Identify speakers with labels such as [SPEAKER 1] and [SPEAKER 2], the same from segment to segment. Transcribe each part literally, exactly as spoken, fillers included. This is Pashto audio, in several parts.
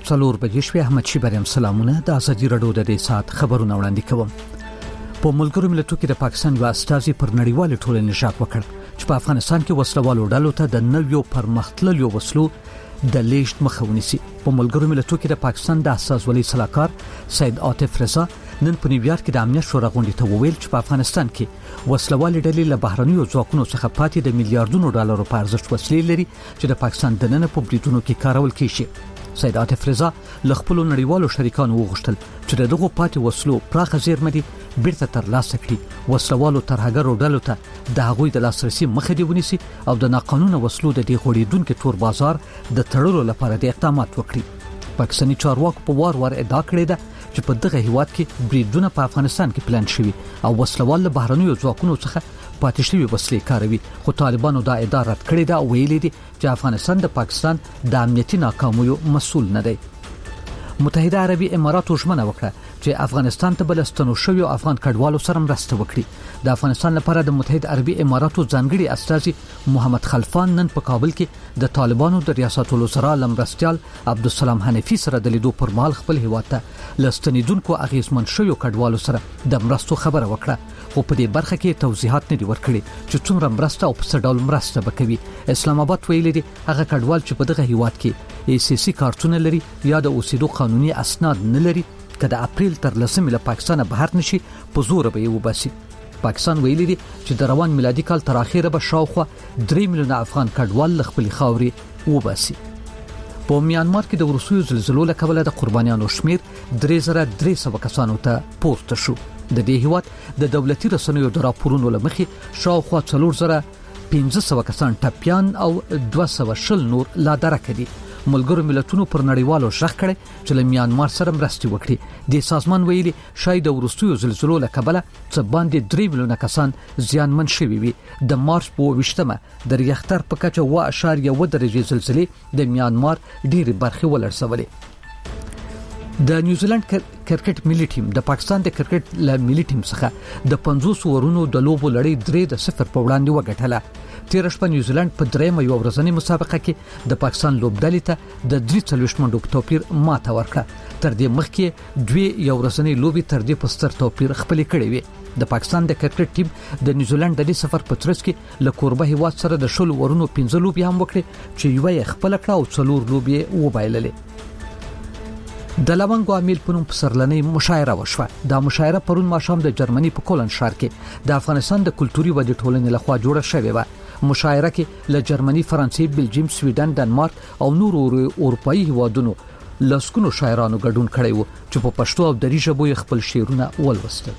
[SPEAKER 1] څلور بجې شوې. احمد شي بریم سلامونه. د ازادي رادیو د دې سات خبرونه وړاندې کوم. په ملګرو ملتونو کې د پاکستان یو استازي پر نړیوال ټولنې ژغ وکړ چې په افغانستان کې وسلوالو ډلو ته د نویو پرمختللو وسلو د لیږد مخه ونیسي. په ملګرو ملتونو کې د پاکستان د اساسولي صلاحکار سید عاطف رضا نن په نیویارک کې د امنیت شورا غونډې ته وویل چې په افغانستان کې وسلوالې ډلې له بهرنیو ځواکونو څخه پاتې د میلیارډونو ډالرو په ارزښت وسلې لري چې د پاکستان دننه په بریدونو کې کارول کیږي. سید عاطف رضا له خپل نړیوالو شریکانو وغوښتل چې دغه پاتې وسلو پراخه زیرمې بیرته ترلاسه کړي. وسلوالو ترهګرو ډلو ته د هغوی د لاسرسي مخه دی ونیسي او د ناقانونه وسلو د دې غوړېدونکو تور بازار د تړلو لپاره د اقدامات وکړي. پاکستاني چارواکو په وار وار ادعا کړې ده چې په دغه هیواد کې بریدونه په افغانستان کې پلان شوي او وسلوال له بهرنیو ځواکونو څخه پاتې شوي وسلې کاروي. خو طالبانو دا ادعا رد کړې ده او ویلي دي چې افغانستان د پاکستان د امنیتي ناکامیو مسؤل نه دی. متحده عربي اماراتو ژمنه وکړه چې افغانستان ته بلستانو شوی او افغان کډوالو سره مرسته وکړي. د افغانستان لپاره د متحده عربي اماراتو ځانګړي استازي محمد خلفان نن په کابل کې د طالبانو د ریاست الوزرا لمرستيال عبدالسلام حنفي سره د لیدو پر مهال خپل هیواد ته لستنیدونکو اغیزمن شوی کډوالو سره د مرستو خبره وکړه. خو په دې برخه کې توضیحات نه دي ورکړي چې څومره مرسته او په څه ډول مرسته وکوي. اسلام آباد ویلي دي هغه کډوال چې په دغه هیواد کې ای سی سی کارتونه لري یا د اوسېدو قانوني اسناد نه لري که د اپریل تر لسمې له پاکستانه بهر نشي په زور به یې وباسي. پاکستان ویلي دي چې د روان میلادي کال تر اخره به شاوخوا درې میلیونه افغان کډوال له خپل خاورې وباسي. په میانمار کې د وروستیو زلزلو له کبله د قربانیانو شمیر درې زره درې سوه کسانو ته پورته شو. د دې هیواد د دولتي رسنیو د راپورونو له مخې شاوخوا څلور زره پنځه سوه کسان ټپيان او دوه سوه شل نور لا درکه دي. ملګرو ملتونو پر نړیوالو ژغ کړي چې له میانمار سره مرستې وکړي. د سازمان ویلي شاید د وروستیو زلزلو له کبله څه باندې درې میلیونه کسان زیانمن شوي وي. د مارچ په اوویشتمه د ریختر په کچه اوه اعشاریه اوه درجې زلزلې د میانمار ډېرې برخې ولړزولې. د نیوزیلند کرکټ ملي ټیم د پاکستان د کرکټ له ملي ټیم څخه د پنځوس اورونو د لوبو لړۍ درې د صفر په وړاندې وګټله. تیر شپه نیوزیلند په درېمه یو ورځنۍ مسابقه کې د پاکستان لوبډلې ته د درې څلوېښت منډو په توپیر ماته ورکړه. تر دې مخکې دوی یو ورځنۍ لوبي تر دې په ستر توپیر خپلې کړې وي. د پاکستان د کرکټ ټیم د نیوزیلند د سفر په ترڅ کې له کوربه هیواد سره د شل ورونو پنځه لوبي هم وکړي چې یو یې خپل کړه او څلور لوبي وبایللې. د لونګو امیل په نوم پسرلنۍ مشاعره وشوه. دا مشاعره پرون ماښام د جرمني په کولن ښار کې د افغانستان د کلتوري ودې ټولنې لخوا جوړه شوې وه. مشاعره کې له جرمني، فرانسې، بلجیم، سویډن، ډنمارک او نورو اروپایي هیوادونو لسګونو شاعرانو ګډون کړی وو چې په پښتو او دري ژبو خپل شعرونه ولوستل.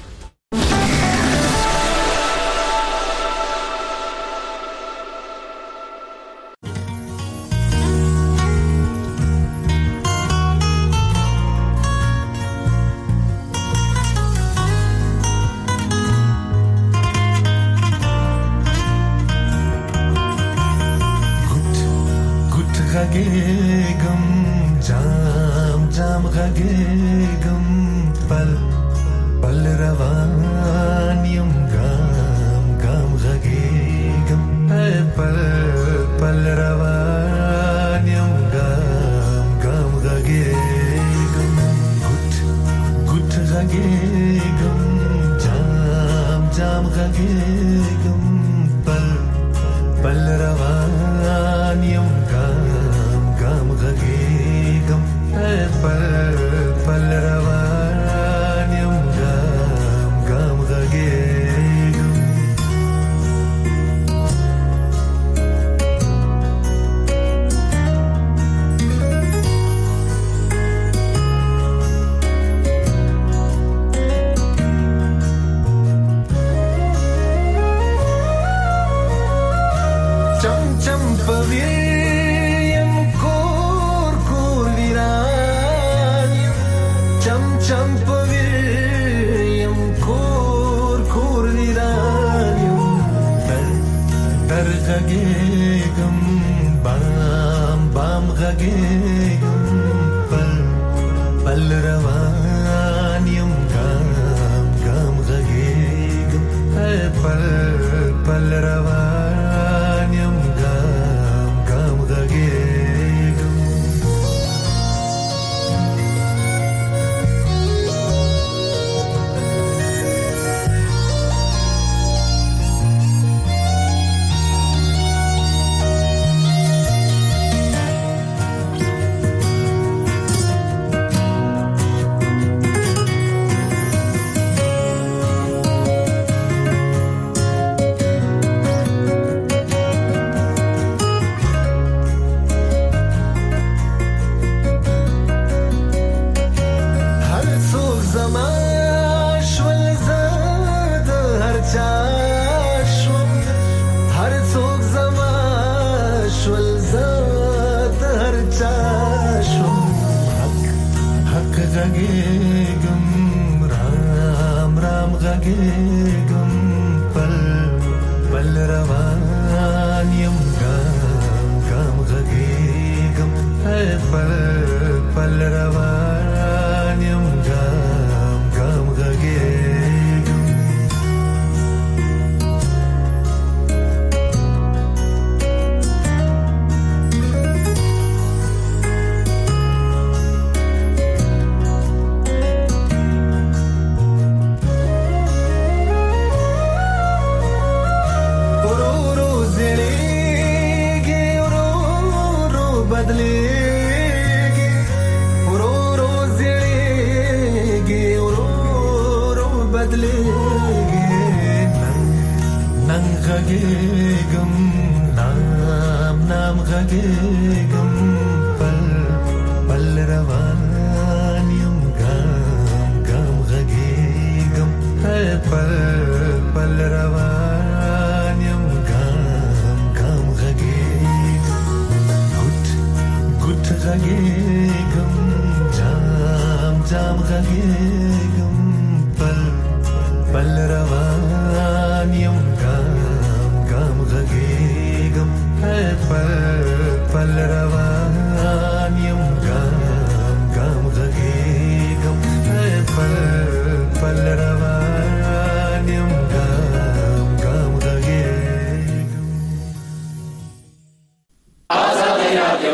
[SPEAKER 2] غږېږم جام جام غږېږم پل پل روان یم ګام ګام غږېږم پل پل روان یم ګام ګام غږېږم ګوت ګوت غږېږم جام جام غږېږم پل پل روان یم پل پل روان یم ګام ګام غږېږم. چم چم پوي چم پویم کور کور ویرانیم در در غږېږم بام بام غږېږم پل پل روان یم ګام ګام غږېږم پل پل روان یم ګام ګام غږېږم. غږېږم رام رام غږېږم پل پل روان یم ګام ګام غږېږم پل پل روان یم ګام ګام غږېږم غږېږم نام نام غږېږم پل پل روان یم ګام ګام غږېږم پل پل روان یم ګام ګام غږېږم ګوټ ګوټ غږېږم جام جام غږېږم پل پل روان یم غږېږم پل پل روان یم ګام ګام غږېږم پل پل روان یم ګام ګام غږېږم آزاد رادیو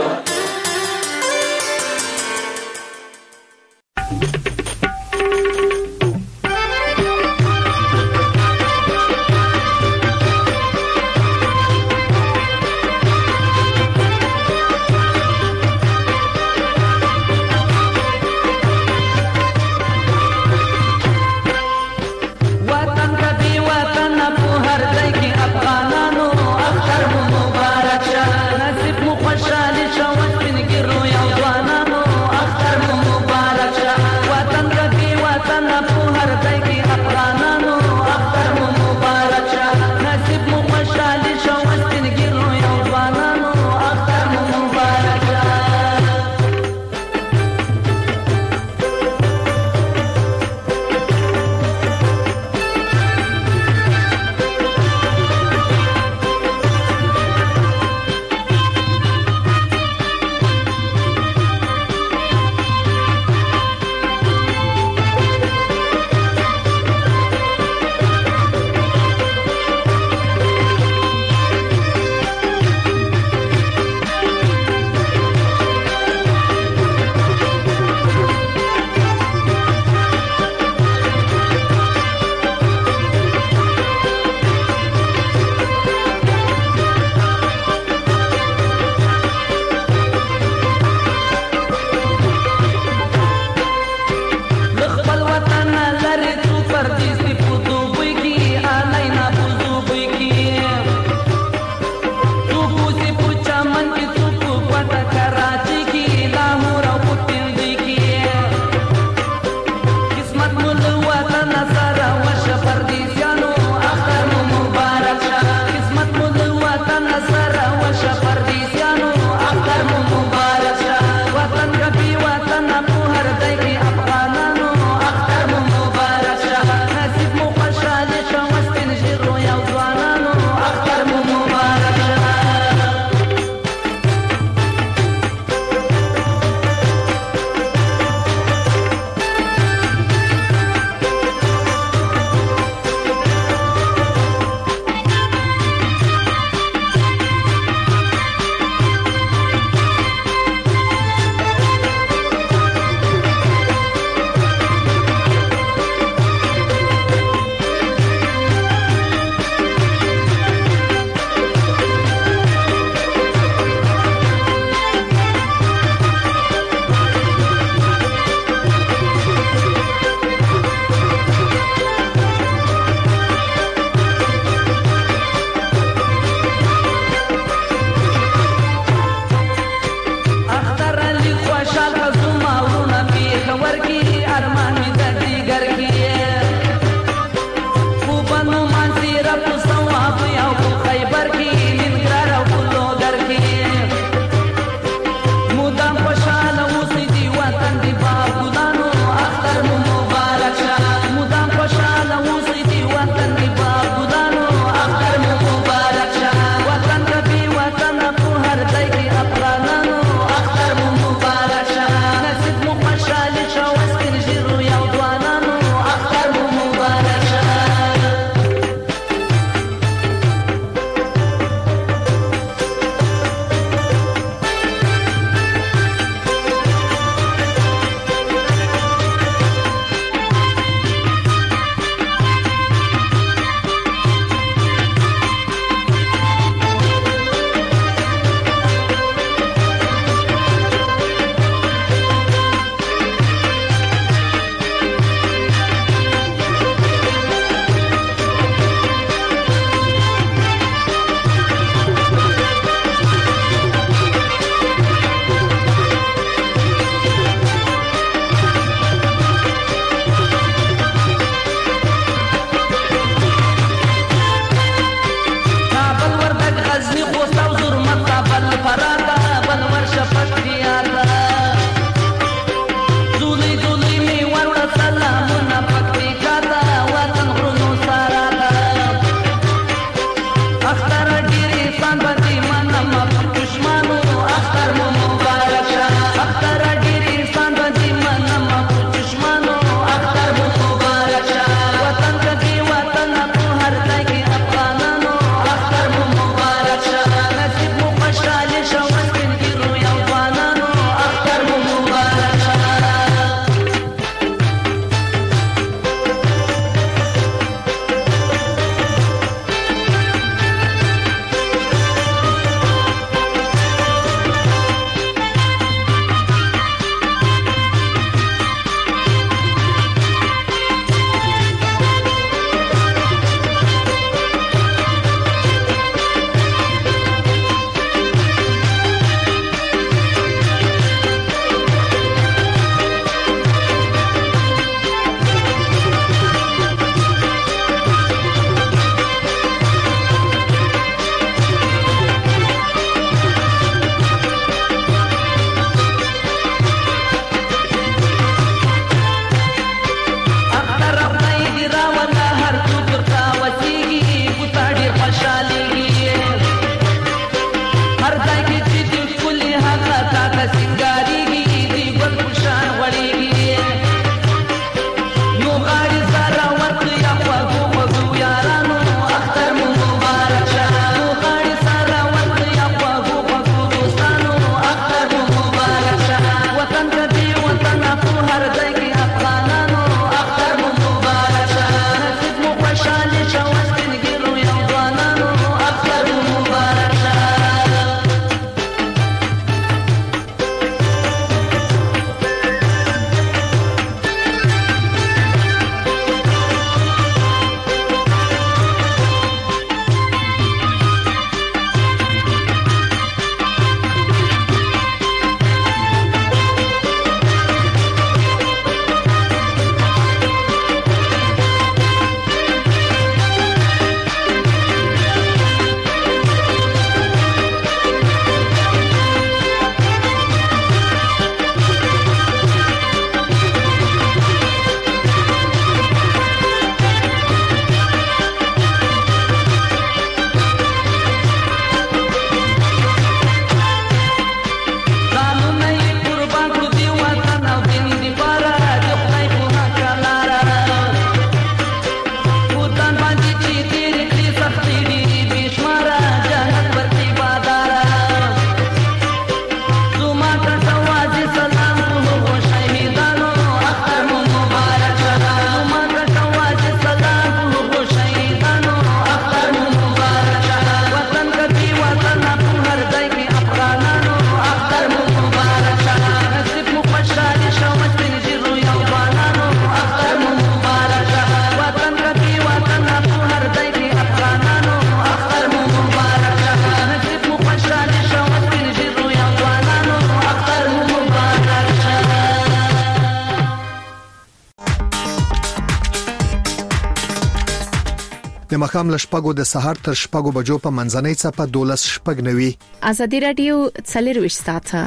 [SPEAKER 3] د مخام لشپګو د سحر تر شپګو بجو په منځنۍ صفه دولس شپګ نوي.
[SPEAKER 4] ازادي رادیو څلرويشت ساعته.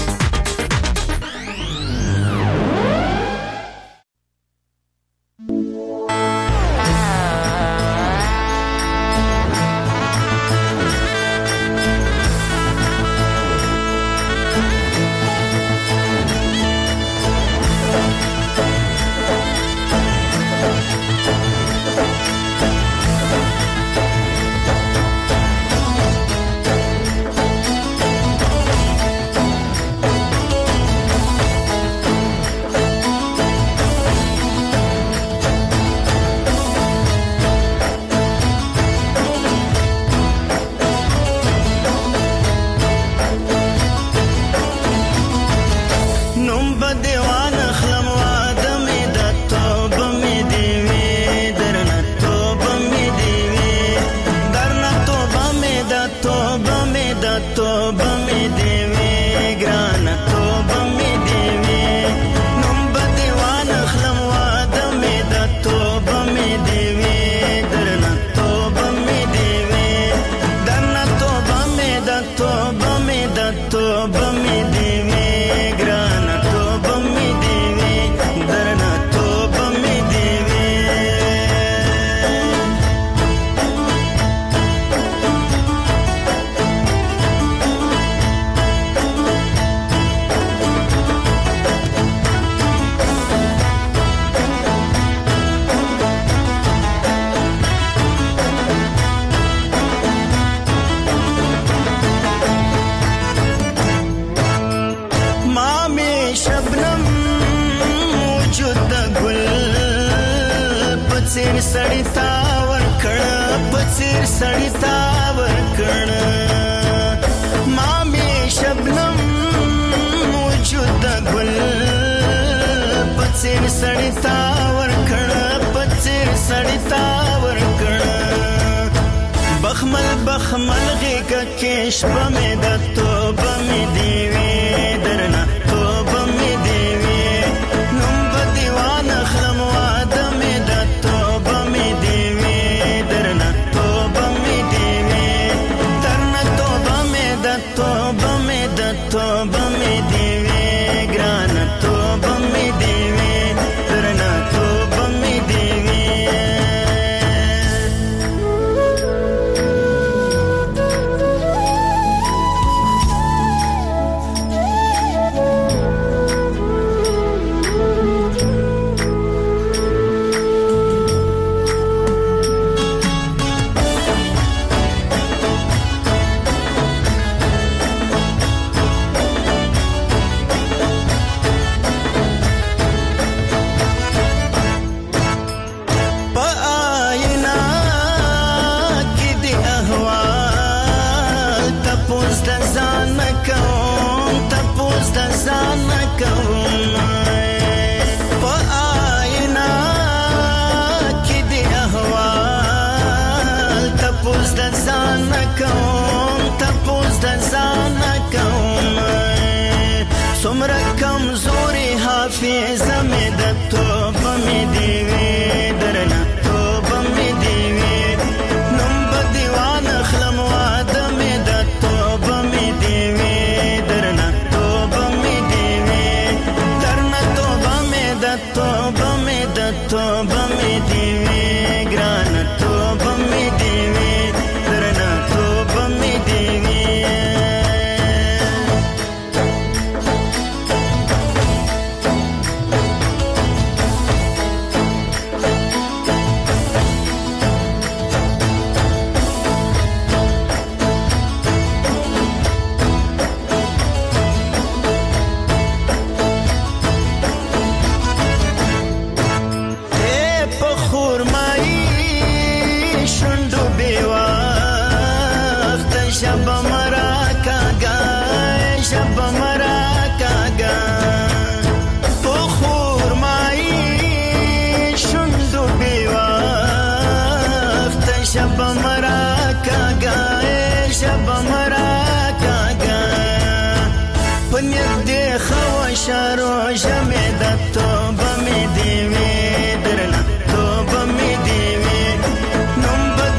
[SPEAKER 5] شارو جمع د توبه می دی وی درنه توبه می دی وی نوم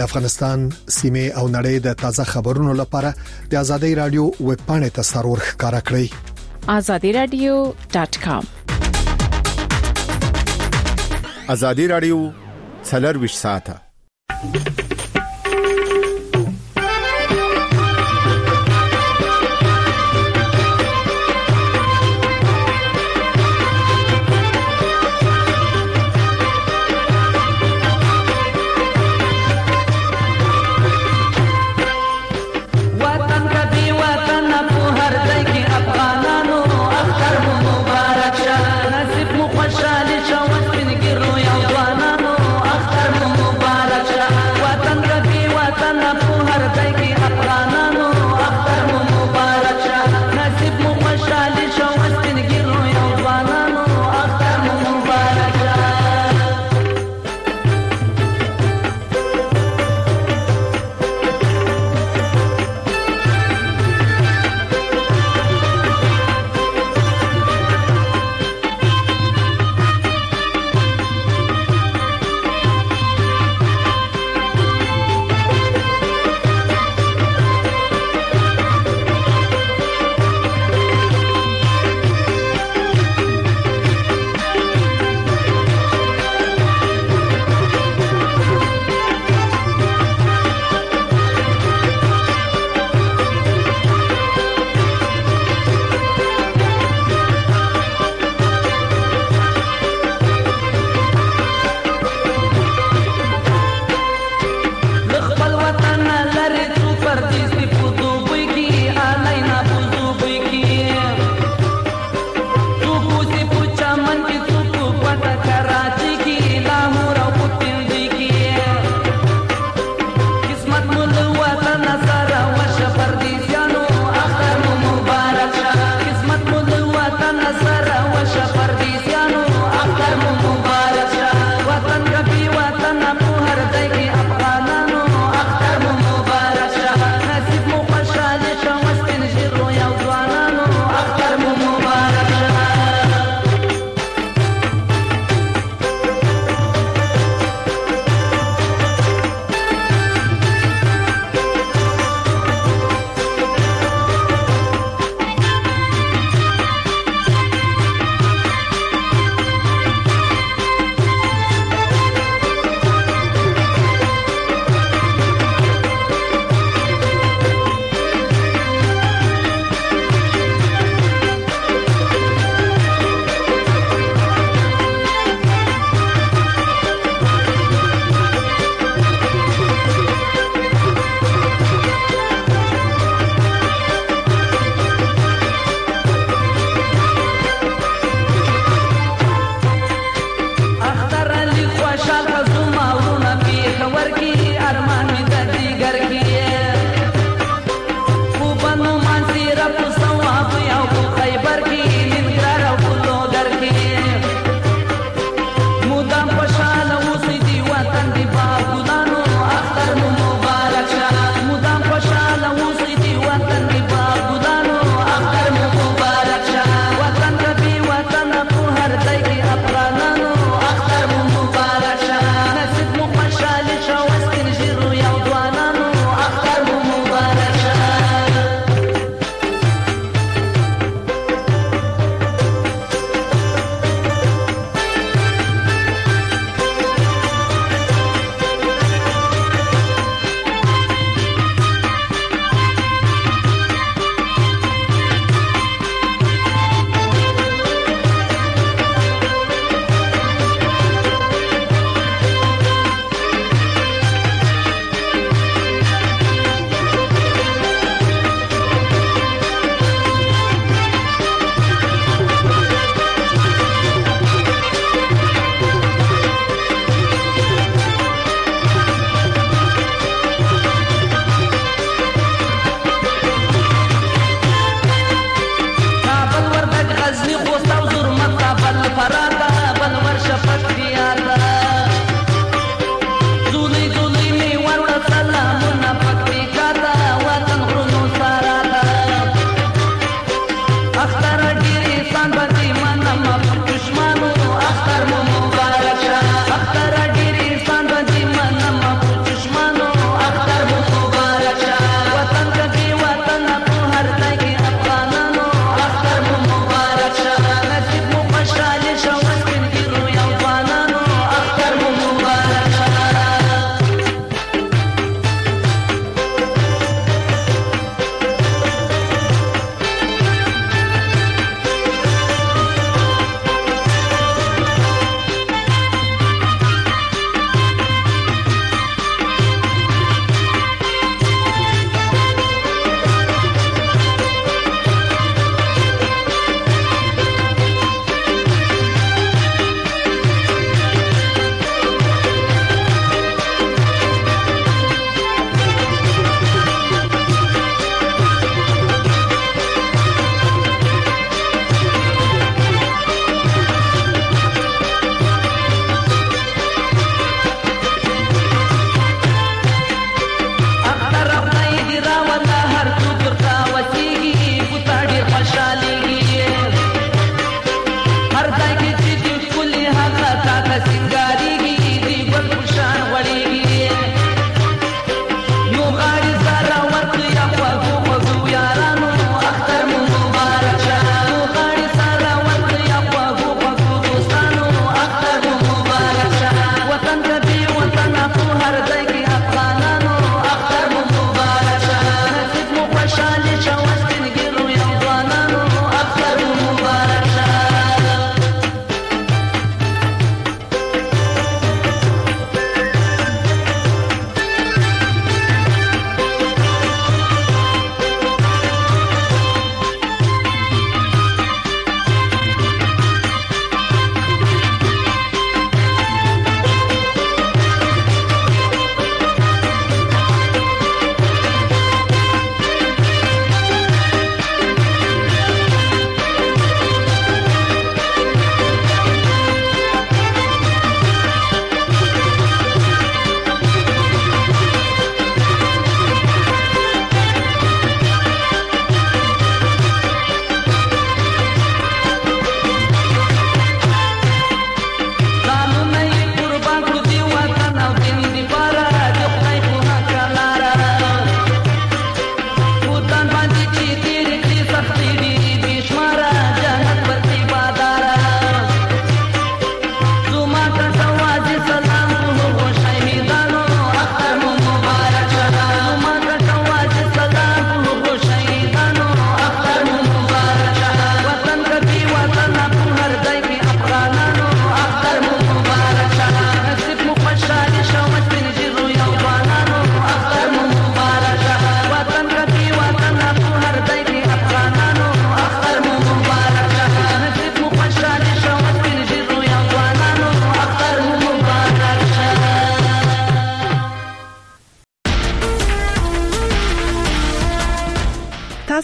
[SPEAKER 3] افغانستان، سیمه او نړۍ د تازه خبرونو لپاره د ازادي رادیو ویب پاڼې ته سرور ښکارا کړئ.
[SPEAKER 4] azadi radio dot com.
[SPEAKER 6] ازادي رادیو څلور ساعته
[SPEAKER 7] خوشاله شو سپین ګرو یا ځوانانو اختر مو مبارک شه.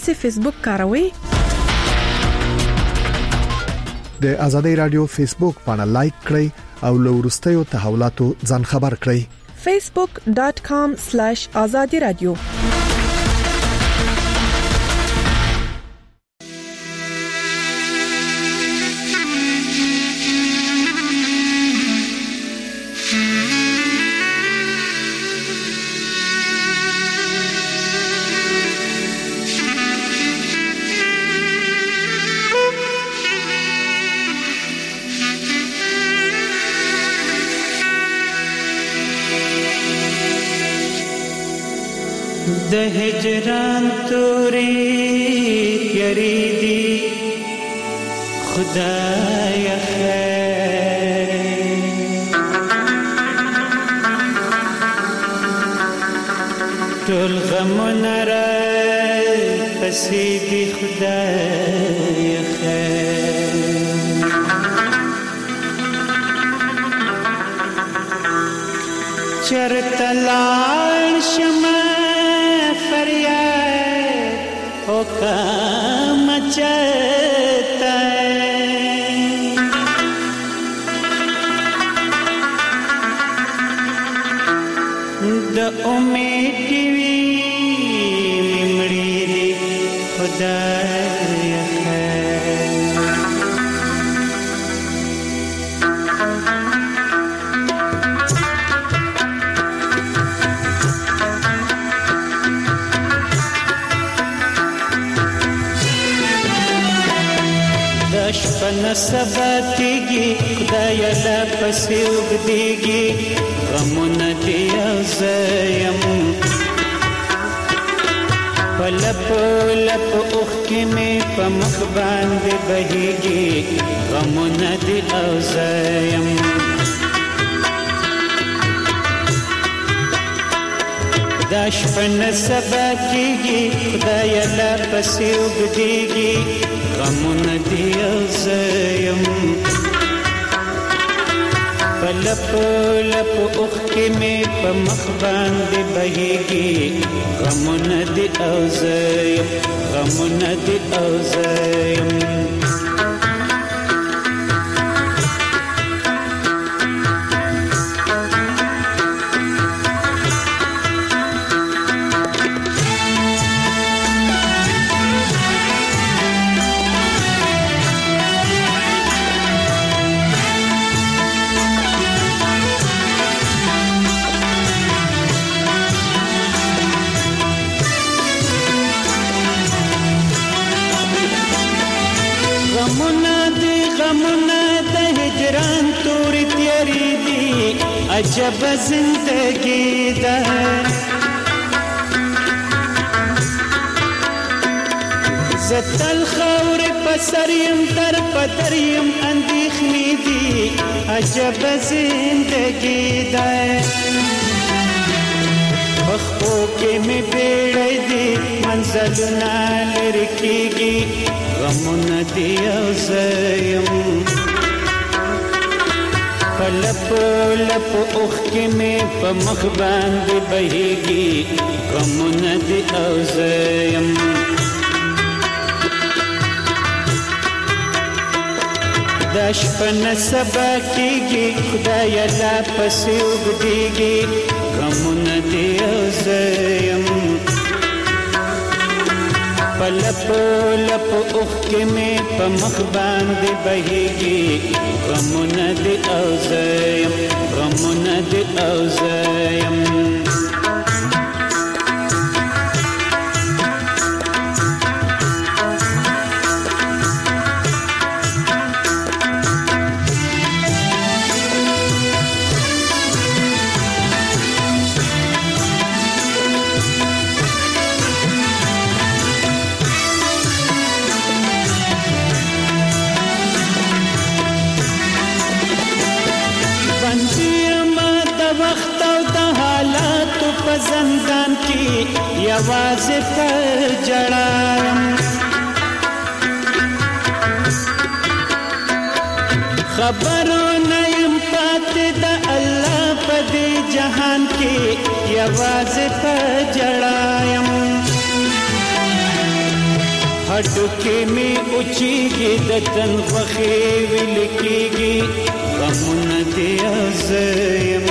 [SPEAKER 7] تاسو فیسبوک کاروئ؟
[SPEAKER 3] د آزادۍ رادیو فیسبوک باندې لایک کړئ او له ورستیو تحولاتو ځان خبر کړئ.
[SPEAKER 7] facebook dot com slash azadi radio
[SPEAKER 5] د هجران توري یری دی خدای خیر ټول غمونه را پسې دی خدای خیر چرته لاړ شمه فریاد او کام چتا د امید وی مړی دی خدای خیر شپن سبا کیږي خدای لا پسې وګديږي غمونه دی زیم پلپ لپ اوخ کې مې په مخ باندې بهيږي غمونه دی زیم دا شپن سبا کیږي خدای لا پسې وګديږي غمونه دی زیم پلپ لپ اوخ کې مې په مخ باندې بهيږي غمونه دی زیم غمونه دی زیم عجب زندگی ده زتل خور پسریم در پدریم اندیخنی دی عجب زندگی ده بخو کې می بیړی دی منزلونه لرکیږي غمونه دی او زیم پلپ لپ اوخ کې مې په مخ باندې بهيږي غمونه دی او زیم دا شپن سبا کیږي خدای لا پسې وګديږي غمونه دی او زیم پلپ لپ اوخ کې مې په مخ باندې بهيږي غمونه دی او زیم غمونه دی او زیم زندان کی یوازې پر جړایم خبرونه يم پاتې د الله په دې جهان کې یوازې پر جړایم هډو کې می اوچیږي د تن خوخي ویل کېږي غمونه دې ازم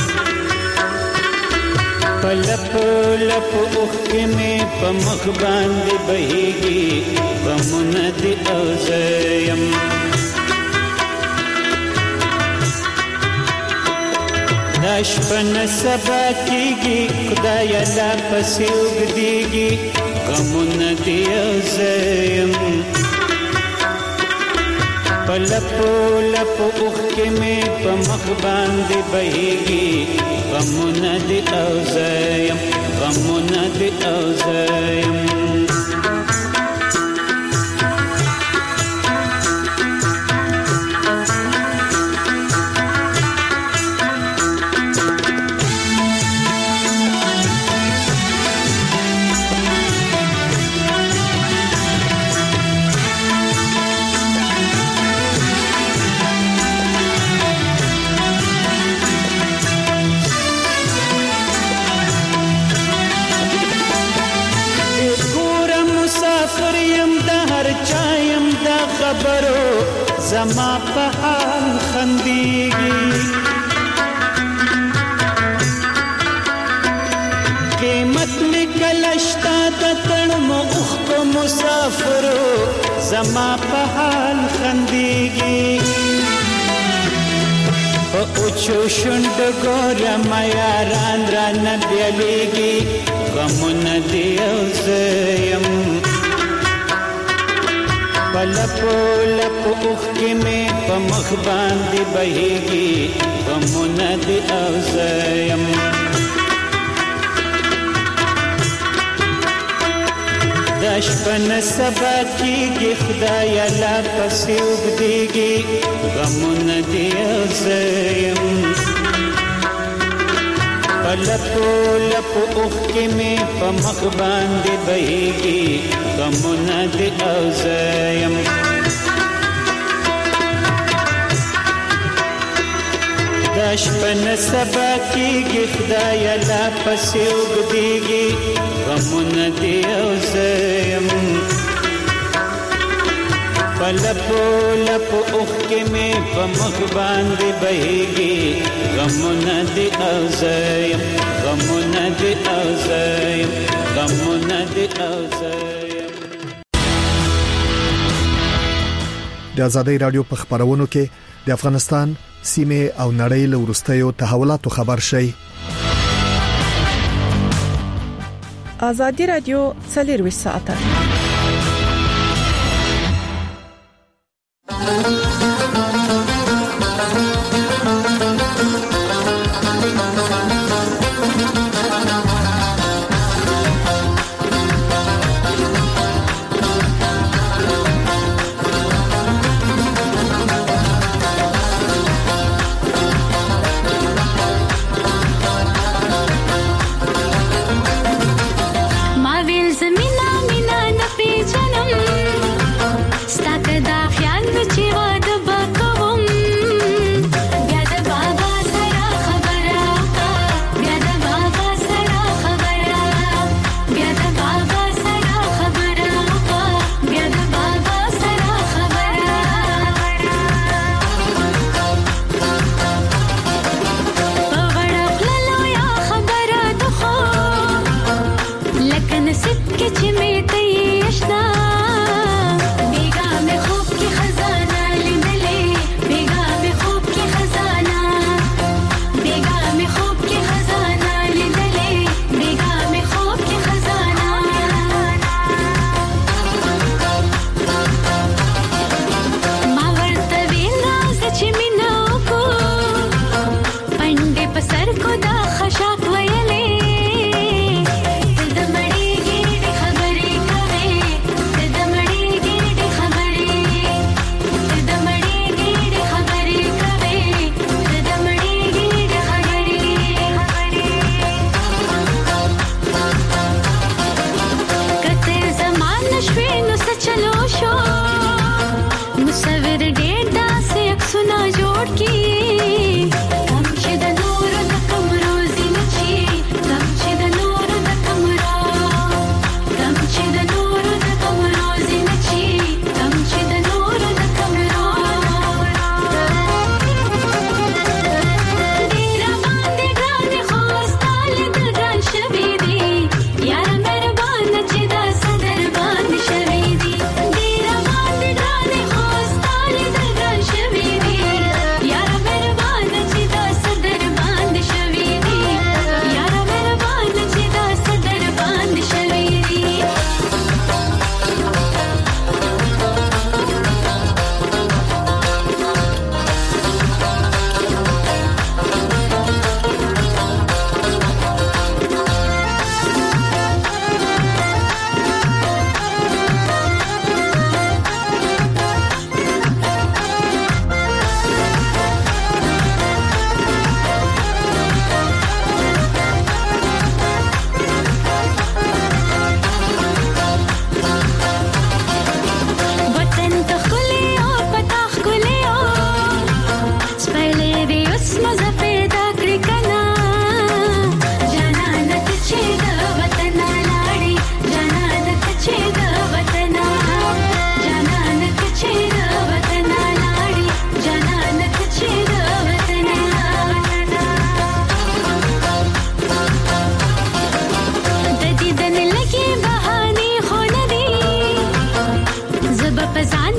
[SPEAKER 5] پلپ لپ اوخ کې می په مخ باندې بهيږي غمونه دې ازم نشپن سبا کېږي خدای لا پسې وګديږي غمونه دې ازم پلپو لپو اوخ کې مې په مخ باندې بهيږي غمونه دې ازم غمونه دې ازم خبرو زما په حال خندېږي قیمت مې کله شته د تړمو اوښکو مسافرو زما په حال خندېږي په اوچو شونډو ګورم یاران رانه بیلیږي غمونه دې یو زه یم پلپو لپو اوخ کې مې په مخ باندې بهيږي غمونه دې ازم د شپن سبا کېږي خدای لا پسې وګديږي غمونه دې ازم پلپو لپو اوخ کې مې په مخ باندې بهيږي غمونه دې ازم د شپن سبا کېږي خدای لا پسې وګديږي غمونه دې ازم پلپو لپو اوخ کې مې په مخ باندې بهيږي غمونه دې ازم غمونه دې ازم غمونه دې ازم
[SPEAKER 3] د آزادۍ رادیو په خبرونو کې د افغانستان سیمه او نړۍ له ورستیو تحولاتو خبر شي
[SPEAKER 7] آزادۍ رادیو څلور ساعته
[SPEAKER 8] Chiva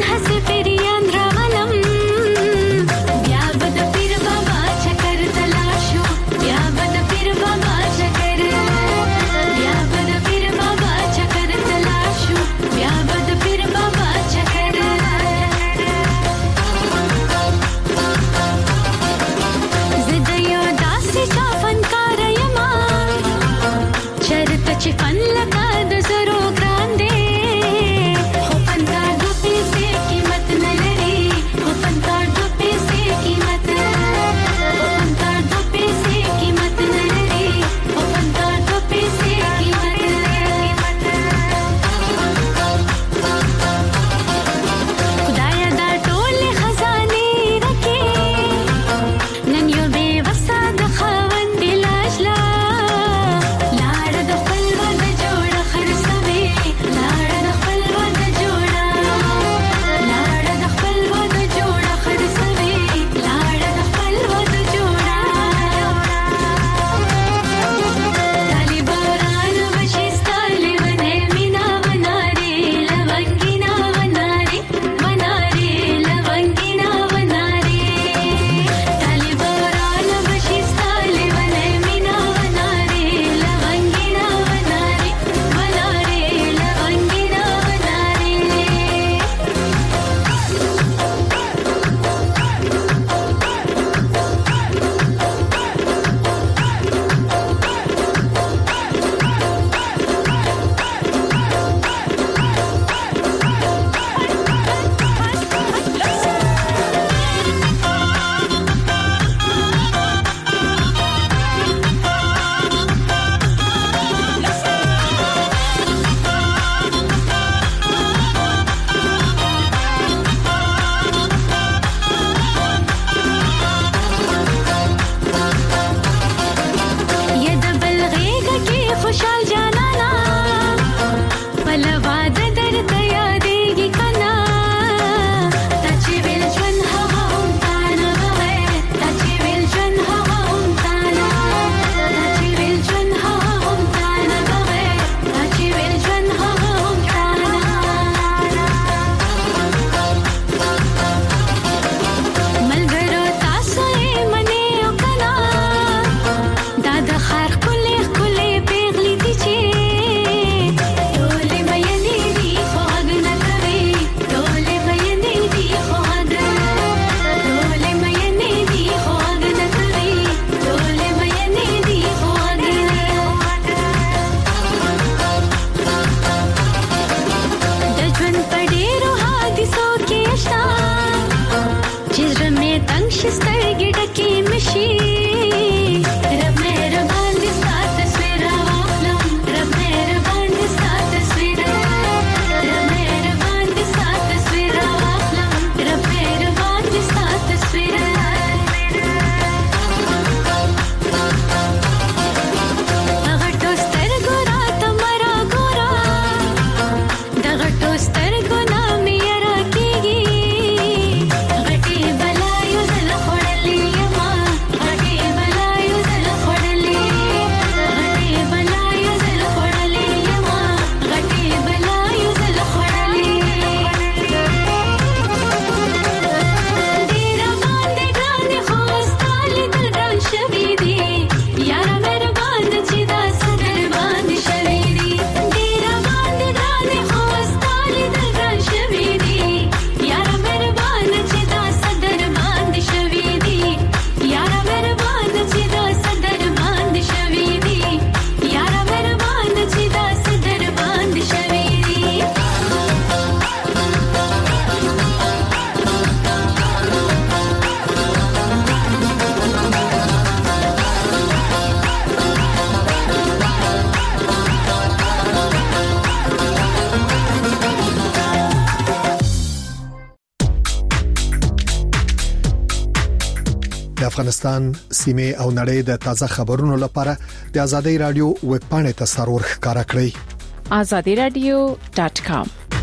[SPEAKER 3] افغانستان سیمه او نړۍ د تازه خبرونو لپاره د ازادي رادیو ویب پاڼې ته سرور ښکارا کړئ
[SPEAKER 4] azadi radio dot com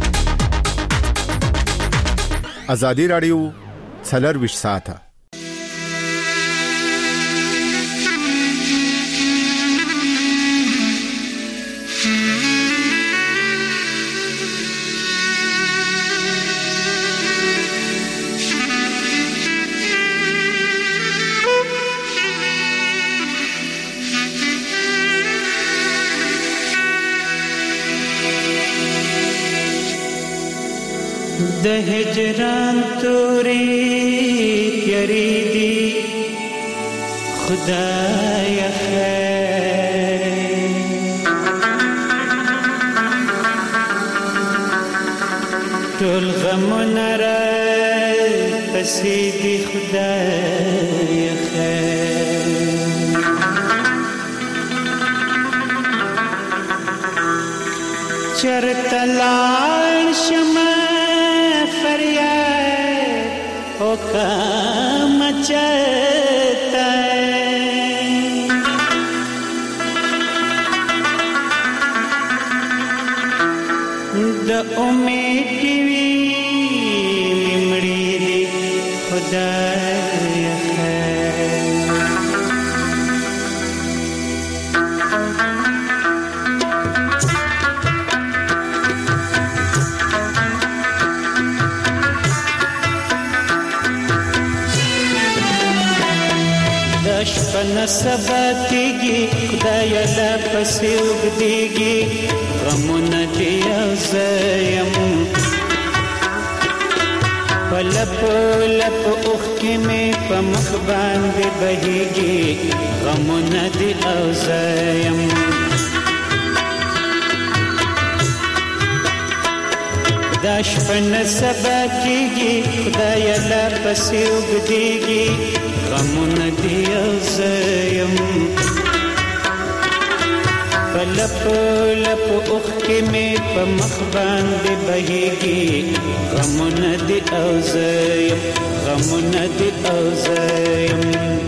[SPEAKER 6] ازادي رادیو څلور ویشت ساعته
[SPEAKER 5] هجران توري تیری دی خدای خیر ټول غمونه را پسې دی خدای خیر چرته لاړ شمه فریاد وکړه مچته د امید ټیوي مړې دي خدای خیر شپه سبا کېږي خدای لا پسې اوږدېږي غمونه دې یو زه یم په لپو لپو اوښکې مې په مخ باندې بهېږي غمونه دې او زه یم دا شپه نه سبا کېږي خدای لا پسې اوږدېږي غمونه دې او زه یم په لپو لپو اوښکې مې په مخ باندې بهېږي غمونه دې او زه یم غمونه دې او زه یم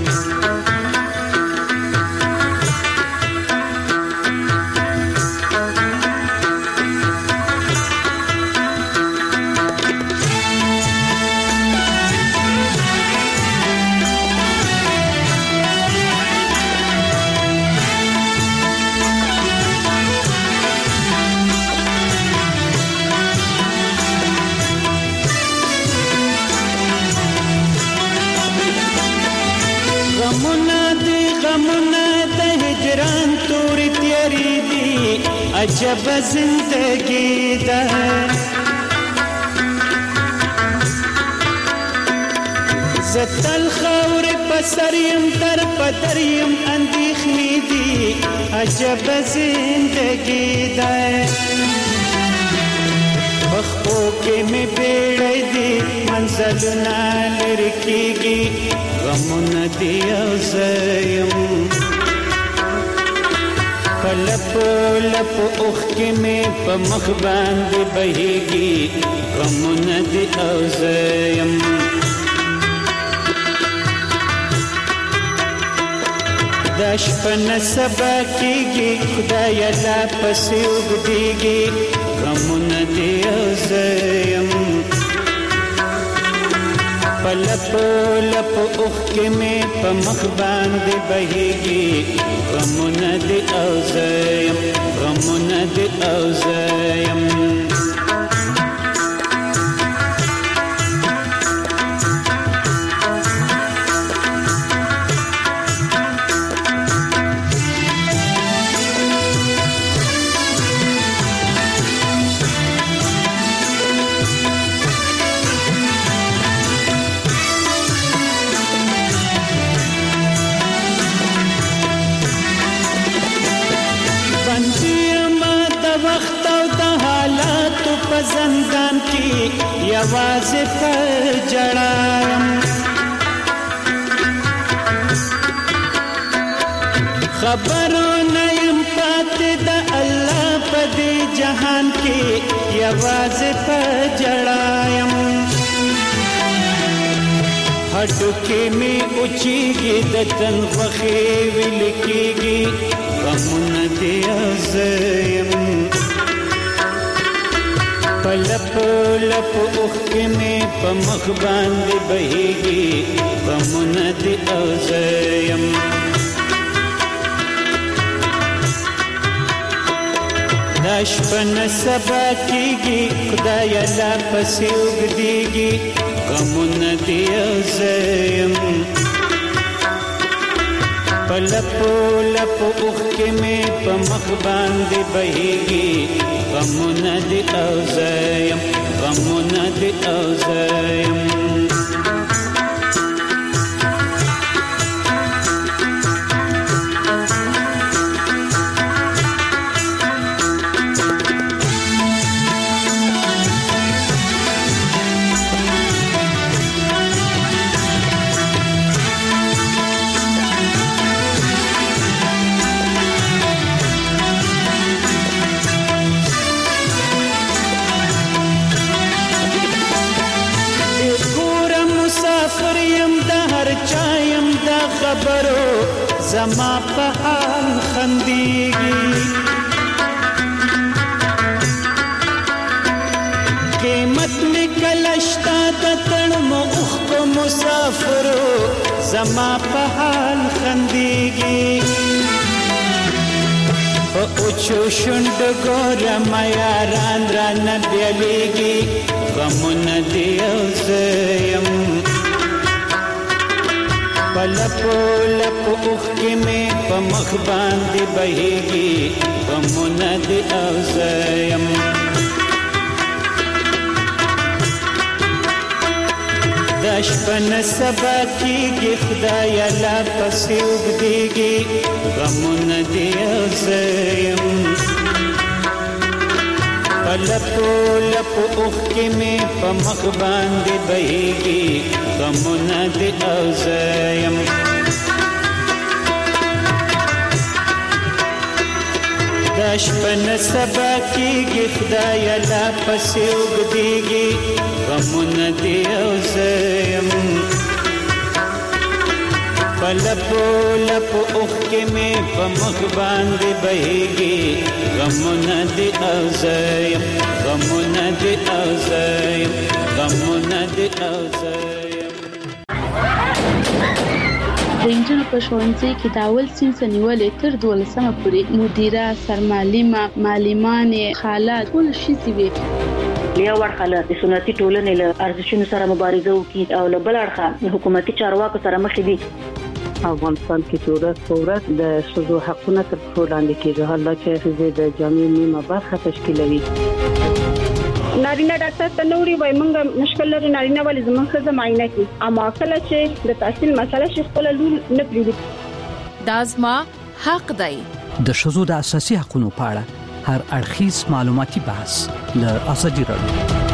[SPEAKER 5] عجب زندگی ده زتل خور پسریم در پدریم اندیخنی دی عجب زندگی ده بخو کې می بیړی دی منزلونه لرکیږي غمونه دی او زه یم په لپو لپو اوښکې مې په مخ باندې بهېږي غمونه دې او زه یم دا شپه نه سبا کېږي خدایه لا پسې اوږدېږي غمونه دې او زه یم په لپو لپو اوښکې مې په مخ باندې بهېږي غمونه دې او زه یم غمونه دې او زه یم زندان کی یوازې پر جړایم خبرونه يم پاتې د الله په دې جهان کې یوازې پر جړایم هډوکې مې اوچېږي د تن غوښې ویل کېږي غمونه دې او زه یم په لپو لپو اوښکې مې په مخ باندې بهېږي غمونه دې او زه یم دا شپه نه سبا کېږي خدایه لا پسې اوږدېږي غمونه دې او زه یم پلپو لپو اوخ کې مې په مخ باندې بهيږي غمونه دې او زایم غمونه دې او زایم خبرو زما په حال خندېږي قیمت مې کله شته د تړمو اوښکو مسافرو زما په حال خندېږي په اوچو شونډو ګورم یاران رانه بیلیږي غمونه دې او زه یم پلپو لپو اوخ کې مې په مخ باندې بهيږي غمونه دې او زایم د شپه نه سبا کېږي خدایه لا پسې اوږدېږي غمونه دې او زایم پلپو لپو اوخ کې مې په مخ باندې بهيږي غمونه دې او زایم د شپه نه سبا کېږي خدایه لا پسې اوږدېږي غمونه دې او زایم پلپو لپو اوخ کې مې په مخ باندې بهيږي غمونه دې او زایم غمونه دې او زایم غمونه دې او زایم
[SPEAKER 8] د انجن په ښوونځي کې د اول صنف نیولې تر دولسمه پورې مدیره سرمعلمه معلمانې خاله ټول شي وي
[SPEAKER 9] یو ورخاله د سنتي ټولنې له ارزښتونو سره مبارزه وکړي او له بل اړخه حکومتي چارواکو سره مخ دي
[SPEAKER 10] افغانستان کې چې ورځ په ورځ د ښځو حقونه تر پښو لاندې کېږي حالا چې ښځې د جامعې نیمه برخه تشکیلوي
[SPEAKER 11] نارینه ډاکټر ته نوري وای مونږ مشکل لري نارینه ولې زموږ ښځه معاینه کوي اما کله چې د تحصیل مسله شي خپل لور نه پریږدي
[SPEAKER 4] دا زما حق دی
[SPEAKER 1] د ښځو د اساسي حقوقو په اړه هر اړخیز معلوماتي بحث له ازادي راډیو